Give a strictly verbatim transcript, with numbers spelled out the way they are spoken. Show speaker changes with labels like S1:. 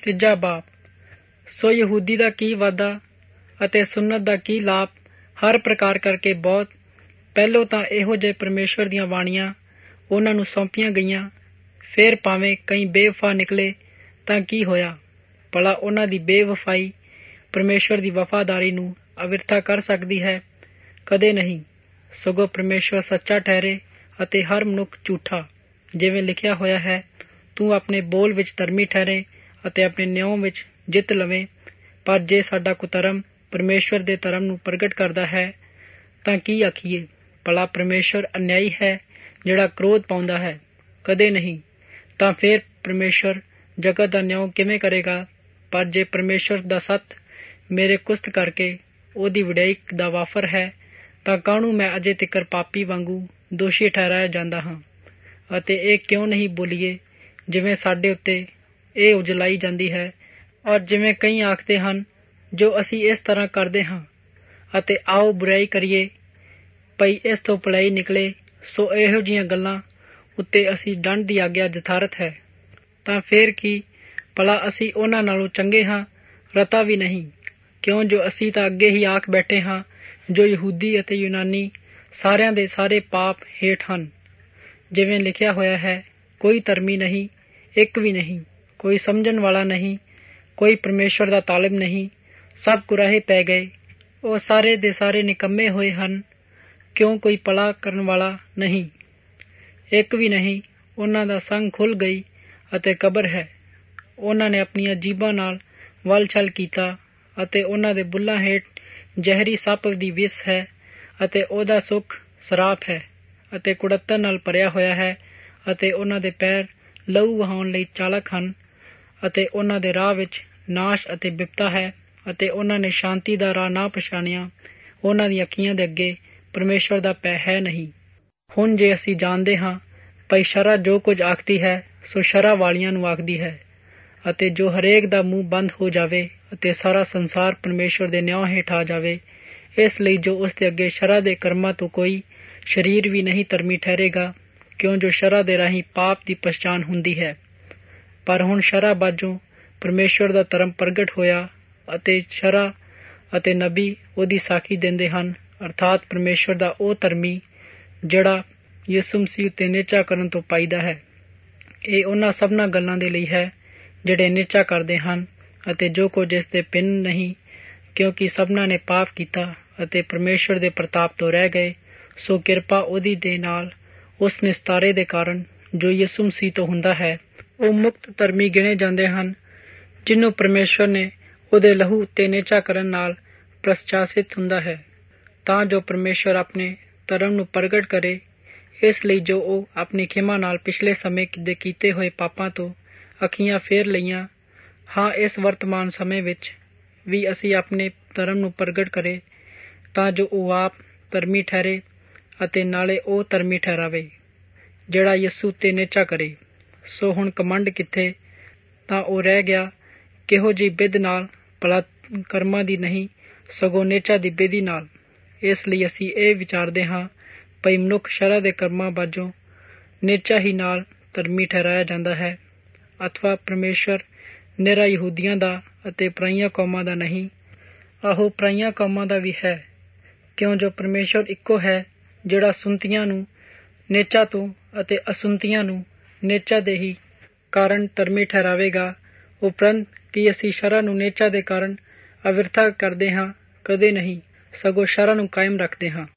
S1: ਤੀਜਾ ਬਾਪ। ਸੋ ਯਹੂਦੀ ਦਾ ਕੀ ਵਾਧਾ ਅਤੇ ਸੁੰਨਤ ਦਾ ਕੀ ਲਾਭ, ਹਰ ਪ੍ਰਕਾਰ ਕਰਕੇ ਬਹੁਤ ਪਹਿਲੋਂ ਤਾਂ ਇਹੋ ਜਿਹੇ ਪਰਮੇਸ਼ਵਰ ਦੀਆਂ ਬਾਣੀਆਂ ਉਹਨਾਂ ਨੂੰ ਸੌਂਪੀਆਂ ਗਈਆਂ। ਫਿਰ ਭਾਵੇਂ ਕਈ ਬੇਵਫਾ ਨਿਕਲੇ ਤਾਂ ਕੀ ਹੋਇਆ? ਭਲਾ ਉਹਨਾਂ ਦੀ ਬੇਵਫਾਈ ਪਰਮੇਸ਼ਵਰ ਦੀ ਵਫਾਦਾਰੀ ਨੂੰ ਅਵਿਰਥਾ ਕਰ ਸਕਦੀ ਹੈ? ਕਦੇ ਨਹੀਂ। ਸਗੋਂ ਪਰਮੇਸ਼ਵਰ ਸੱਚਾ ਠਹਿਰੇ ਅਤੇ ਹਰ ਮਨੁੱਖ ਝੂਠਾ। ਜਿਵੇਂ ਲਿਖਿਆ ਹੋਇਆ ਹੈ, ਤੂੰ ਆਪਣੇ ਬੋਲ ਵਿੱਚ ਧਰਮੀ ਠਹਿਰੇ ਅਤੇ ਆਪਣੇ ਨਿਉਂ ਵਿੱਚ ਜਿੱਤ ਲਵੇਂ। ਪਰ ਜੇ ਸਾਡਾ ਕੁਧਰਮ ਪਰਮੇਸ਼ਵਰ ਦੇ ਧਰਮ ਨੂੰ ਪ੍ਰਗਟ ਕਰਦਾ ਹੈ ਤਾਂ ਕੀ ਆਖੀਏ? ਭਲਾ ਪਰਮੇਸ਼ਵਰ ਅਨਿਆਈ ਹੈ ਜਿਹੜਾ ਕ੍ਰੋਧ ਪਾਉਂਦਾ ਹੈ? ਕਦੇ ਨਹੀਂ। ਤਾਂ ਫਿਰ ਪਰਮੇਸ਼ਵਰ ਜਗਤ ਦਾ ਨਿਉਂ ਕਿਵੇਂ ਕਰੇਗਾ? ਪਰ ਜੇ ਪਰਮੇਸ਼ਵਰ ਦਾ ਸੱਤ ਮੇਰੇ ਕੁਸਤ ਕਰਕੇ ਉਹਦੀ ਵਡਿਆਈ ਦਾ ਵਾਫਰ ਹੈ ਤਾਂ ਕਾਹਨੂੰ ਮੈਂ ਅਜੇ ਤਿੱਕਰ ਪਾਪੀ ਵਾਂਗੂ ਦੋਸ਼ੀ ਠਹਿਰਾਇਆ ਜਾਂਦਾ ਹਾਂ? ਅਤੇ ਇਹ ਕਿਉਂ ਨਹੀਂ ਬੋਲੀਏ ਜਿਵੇਂ ਸਾਡੇ ਉੱਤੇ ਇਹ ਉਜਲਾਈ ਜਾਂਦੀ ਹੈ, ਔਰ ਜਿਵੇਂ ਕਈ ਆਖਦੇ ਹਨ ਜੋ ਅਸੀਂ ਇਸ ਤਰ੍ਹਾਂ ਕਰਦੇ ਹਾਂ, ਅਤੇ ਆਓ ਬੁਰਾਈ ਕਰੀਏ ਪਈ ਇਸ ਤੋਂ ਭਲਾਈ ਨਿਕਲੇ। ਸੋ ਇਹੋ ਜਿਹੀਆਂ ਗੱਲਾਂ ਉੱਤੇ ਅਸੀਂ ਦੰਡ ਦੀ ਆਗਿਆ ਯਥਾਰਥ ਹੈ। ਤਾਂ ਫਿਰ ਕੀ ਭਲਾ ਅਸੀਂ ਉਹਨਾਂ ਨਾਲੋਂ ਚੰਗੇ ਹਾਂ? ਰਤਾ ਵੀ ਨਹੀਂ। ਕਿਉਂ ਜੋ ਅਸੀਂ ਤਾਂ ਅੱਗੇ ਹੀ ਆਖ ਬੈਠੇ ਹਾਂ ਜੋ ਯਹੂਦੀ ਅਤੇ ਯੂਨਾਨੀ ਸਾਰਿਆਂ ਦੇ ਸਾਰੇ ਪਾਪ ਹੇਠ ਹਨ। ਜਿਵੇਂ ਲਿਖਿਆ ਹੋਇਆ ਹੈ, ਕੋਈ ਧਰਮੀ ਨਹੀਂ, ਇੱਕ ਵੀ ਨਹੀਂ, ਕੋਈ ਸਮਝਣ ਵਾਲਾ ਨਹੀਂ, ਕੋਈ ਪਰਮੇਸ਼ਵਰ ਦਾ ਤਾਲਿਬ ਨਹੀਂ, ਸਭ ਕੁਰਾਹੇ ਪੈ ਗਏ। ਉਹ ਸਾਰੇ ਦੇ ਸਾਰੇ ਨਿਕੰਮੇ ਹੋਏ ਹਨ। ਕਿਉਂ ਕੋਈ ਭਲਾ ਕਰਨ ਵਾਲਾ ਨਹੀਂ, ਇੱਕ ਵੀ ਨਹੀਂ। ਉਹਨਾਂ ਦਾ ਸੰਗ ਖੁੱਲ੍ਹ ਗਈ ਅਤੇ ਕਬਰ ਹੈ। ਉਹਨਾਂ ਨੇ ਆਪਣੀਆਂ ਜੀਭਾਂ ਨਾਲ ਵਲ ਛਲ ਕੀਤਾ ਅਤੇ ਉਹਨਾਂ ਦੇ ਬੁੱਲ੍ਹਾਂ ਹੇਠ ਜ਼ਹਿਰੀ ਸੱਪ ਦੀ ਵਿਸ ਹੈ ਅਤੇ ਉਹਦਾ ਸੁੱਖ ਸਰਾਪ ਹੈ ਅਤੇ ਕੁੜੱਤਣ ਨਾਲ ਭਰਿਆ ਹੋਇਆ ਹੈ ਅਤੇ ਉਹਨਾਂ ਦੇ ਪੈਰ ਲਹੂ ਵਹਾਉਣ ਲਈ ਚਾਲਕ ਹਨ ਅਤੇ ਉਹਨਾਂ ਦੇ ਰਾਹ ਵਿੱਚ ਨਾਸ਼ ਅਤੇ ਬਿਪਤਾ ਹੈ ਅਤੇ ਉਹਨਾਂ ਨੇ ਸ਼ਾਂਤੀ ਦਾ ਰਾਹ ਨਾ ਪਛਾਣਿਆ। ਉਹਨਾਂ ਦੀਆਂ ਅੱਖੀਆਂ ਦੇ ਅੱਗੇ ਪਰਮੇਸ਼ਵਰ ਦਾ ਭੈ ਹੈ ਨਹੀਂ। ਹੁਣ ਜੇ ਅਸੀਂ ਜਾਣਦੇ ਹਾਂ ਭਈ ਸ਼ਰ੍ਹਾ ਜੋ ਕੁਝ ਆਖਦੀ ਹੈ ਸੋ ਸ਼ਰ੍ਹਾ ਵਾਲਿਆਂ ਨੂੰ ਆਖਦੀ ਹੈ, ਅਤੇ ਜੋ ਹਰੇਕ ਦਾ ਮੂੰਹ ਬੰਦ ਹੋ ਜਾਵੇ ਅਤੇ ਸਾਰਾ ਸੰਸਾਰ ਪਰਮੇਸ਼ਵਰ ਦੇ ਨਿਆਂ ਹੇਠ ਆ ਜਾਵੇ, ਇਸ ਲਈ ਜੋ ਉਸ ਦੇ ਅੱਗੇ ਸ਼ਰ੍ਹਾ ਦੇ ਕਰਮਾਂ ਤੋਂ ਕੋਈ ਸਰੀਰ ਵੀ ਨਹੀਂ ਧਰਮੀ ਠਹਿਰੇਗਾ, ਕਿਉਂ ਜੋ ਸ਼ਰ੍ਹਾ ਦੇ ਰਾਹੀਂ ਪਾਪ ਦੀ ਪਛਾਣ ਹੁੰਦੀ ਹੈ। ਪਰ ਹੁਣ ਸ਼ਰ੍ਹਾ ਬਾਝੋਂ ਪਰਮੇਸ਼ਵਰ ਦਾ ਧਰਮ ਪ੍ਰਗਟ ਹੋਇਆ ਅਤੇ ਸ਼ਰ੍ਹਾ ਅਤੇ ਨਬੀ ਉਹਦੀ ਸਾਖੀ ਦਿੰਦੇ ਹਨ, ਅਰਥਾਤ ਪਰਮੇਸ਼ਵਰ ਦਾ ਉਹ ਧਰਮੀ ਜਿਹੜਾ ਯਿਸੂ ਮਸੀਹ ਉੱਤੇ ਨਿਹਚਾ ਕਰਨ ਤੋਂ ਪਾਈਦਾ ਹੈ। ਇਹ ਉਹਨਾਂ ਸਭਨਾਂ ਗੱਲਾਂ ਦੇ ਲਈ ਹੈ ਜਿਹੜੇ ਨਿਹਚਾ ਕਰਦੇ ਹਨ ਅਤੇ ਜੋ ਕੁਝ ਇਸ ਦੇ ਭਿੰਨ ਨਹੀਂ, ਕਿਉਂਕਿ ਸਭਨਾਂ ਨੇ ਪਾਪ ਕੀਤਾ ਅਤੇ ਪਰਮੇਸ਼ਵਰ ਦੇ ਪ੍ਰਤਾਪ ਤੋਂ ਰਹਿ ਗਏ। ਸੋ ਕਿਰਪਾ ਉਹਦੀ ਦੇ ਨਾਲ ਉਸ ਨਿਸਤਾਰੇ ਦੇ ਕਾਰਨ ਜੋ ਯਿਸੂ ਮਸੀਹ ਤੋਂ ਹੁੰਦਾ ਹੈ, ਉਹ ਮੁਕਤ ਧਰਮੀ ਗਿਣੇ ਜਾਂਦੇ ਹਨ, ਜਿਹਨੂੰ ਪਰਮੇਸ਼ਵਰ ਨੇ ਉਹਦੇ ਲਹੂ ਉੱਤੇ ਨਿਹਚਾ ਕਰਨ ਨਾਲ ਪ੍ਰਸ਼ਾਸਿਤ ਹੁੰਦਾ ਹੈ, ਤਾਂ ਜੋ ਪਰਮੇਸ਼ਵਰ ਆਪਣੇ ਧਰਮ ਨੂੰ ਪ੍ਰਗਟ ਕਰੇ। ਇਸ ਲਈ ਜੋ ਉਹ ਆਪਣੀ ਖਿਮਾ ਨਾਲ ਪਿਛਲੇ ਸਮੇਂ ਦੇ ਕੀਤੇ ਹੋਏ ਪਾਪਾਂ ਤੋਂ ਅੱਖੀਆਂ ਫੇਰ ਲਈਆਂ, ਹਾਂ ਇਸ ਵਰਤਮਾਨ ਸਮੇਂ ਵਿੱਚ ਵੀ ਅਸੀਂ ਆਪਣੇ ਧਰਮ ਨੂੰ ਪ੍ਰਗਟ ਕਰੇ, ਤਾਂ ਜੋ ਉਹ ਆਪ ਧਰਮੀ ਠਹਿਰੇ ਅਤੇ ਨਾਲੇ ਉਹ ਧਰਮੀ ਠਹਿਰਾਵੇ ਜਿਹੜਾ ਯਿਸੂ ਉੱਤੇ ਨਿਹਚਾ ਕਰੇ। ਸੋ ਹੁਣ ਕਮੰਡ ਕਿੱਥੇ? ਤਾਂ ਉਹ ਰਹਿ ਗਿਆ ਕਿਹੋ ਜਿਹੀ ਬਿਧ ਨਾਲ, ਭਲਾ ਕਰਮਾਂ ਦੀ ਨਹੀਂ ਸਗੋਂ ਨਿਹਚਾ ਦੀ ਬਿਧੀ ਨਾਲ। ਇਸ ਲਈ ਅਸੀਂ ਇਹ ਵਿਚਾਰਦੇ ਹਾਂ ਭਈ ਮਨੁੱਖ ਸ਼ਰ੍ਹਾ ਦੇ ਕਰਮਾਂ ਬਾਝੋਂ ਨਿਹਚਾ ਹੀ ਨਾਲ ਧਰਮੀ ਠਹਿਰਾਇਆ ਜਾਂਦਾ ਹੈ, ਅਥਵਾ ਪਰਮੇਸ਼ਵਰ ਨਿਰਾ ਯਹੂਦੀਆਂ ਦਾ ਅਤੇ ਪਰਾਈਆਂ ਕੌਮਾਂ ਦਾ ਨਹੀਂ। ਆਹੋ ਪਰਾਈਆਂ ਕੌਮਾਂ ਦਾ ਵੀ ਹੈ, ਕਿਉਂ ਜੋ ਪਰਮੇਸ਼ਵਰ ਇੱਕੋ ਹੈ ਜਿਹੜਾ ਸੁਣਤੀਆਂ ਨੂੰ ਨਿਹਚਾ ਤੋਂ ਅਤੇ ਅਸੁਣਤੀਆਂ ਨੂੰ ਨਿਹਚਾ ਦੇ ਹੀ ਕਾਰਨ ਧਰਮੀ ਠਹਿਰਾਵੇਗਾ। ਉਪਰੰਤ ਕੀ ਅਸੀਂ ਸ਼ਰ੍ਹਾ ਨੂੰ ਨਿਹਚਾ ਦੇ ਕਾਰਨ ਅਵਿਰਥਾ ਕਰਦੇ ਹਾਂ? ਕਦੇ ਨਹੀਂ, ਸਗੋਂ ਸ਼ਰ੍ਹਾ ਨੂੰ ਕਾਇਮ ਰੱਖਦੇ ਹਾਂ।